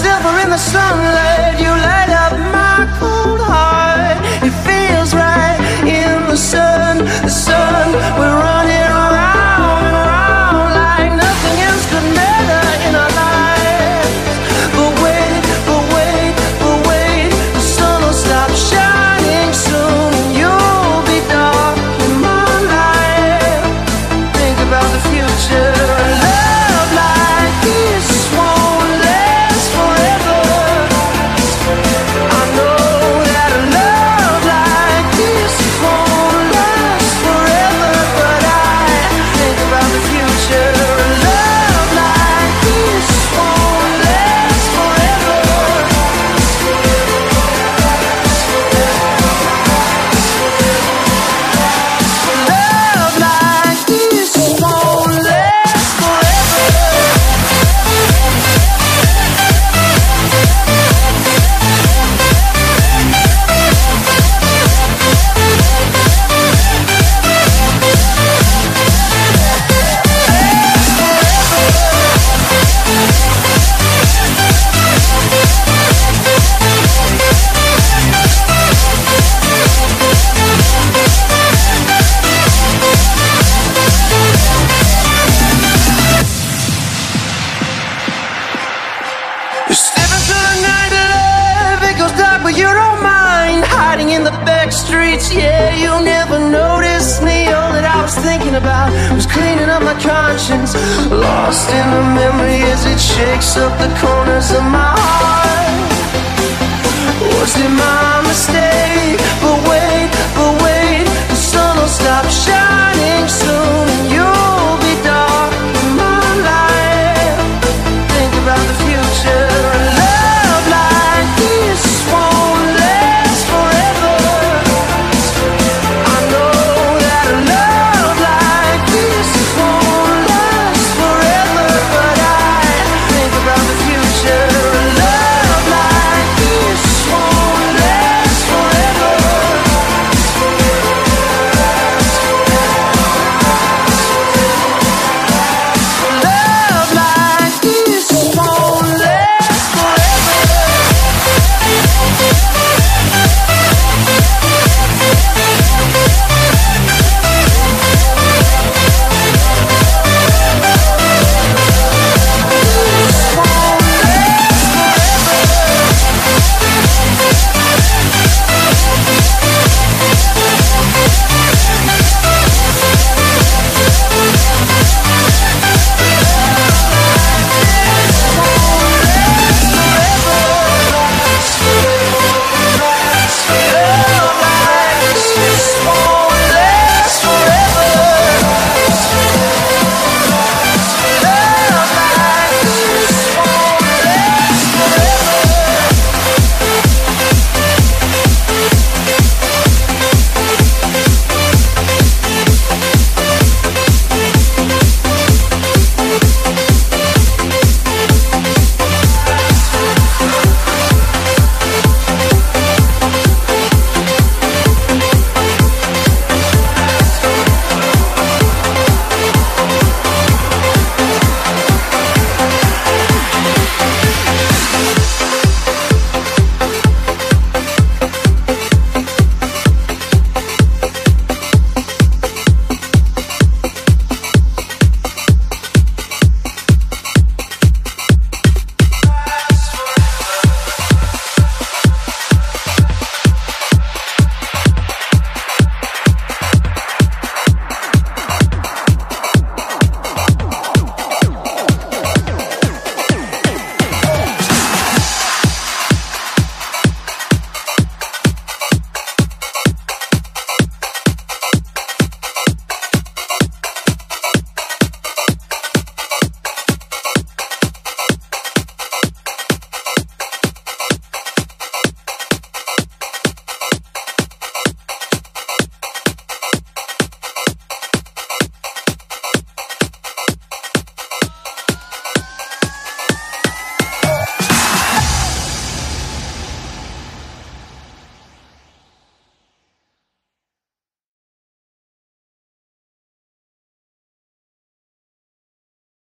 silver in the sunlight. You light up my cold heart. It feels right in the sun. The sun, we're running around and around like nothing else could matter in our lives. But wait, but wait, but wait, the sun will stop shining soon and you'll be dark in my life. Think about the future. Love like this won't last forever. I know that a love like this won't last forever, but I think about the future. Love like this won't last forever. Love like this won't last forever. You step into the night alive, it goes dark but you don't mind. Hiding in the back streets, yeah, you never noticed me. All that I was thinking about was cleaning up my conscience. Lost in the memory as it shakes up the corners of my heart. Was it my mistake? But wait, the sun will stop shining soon.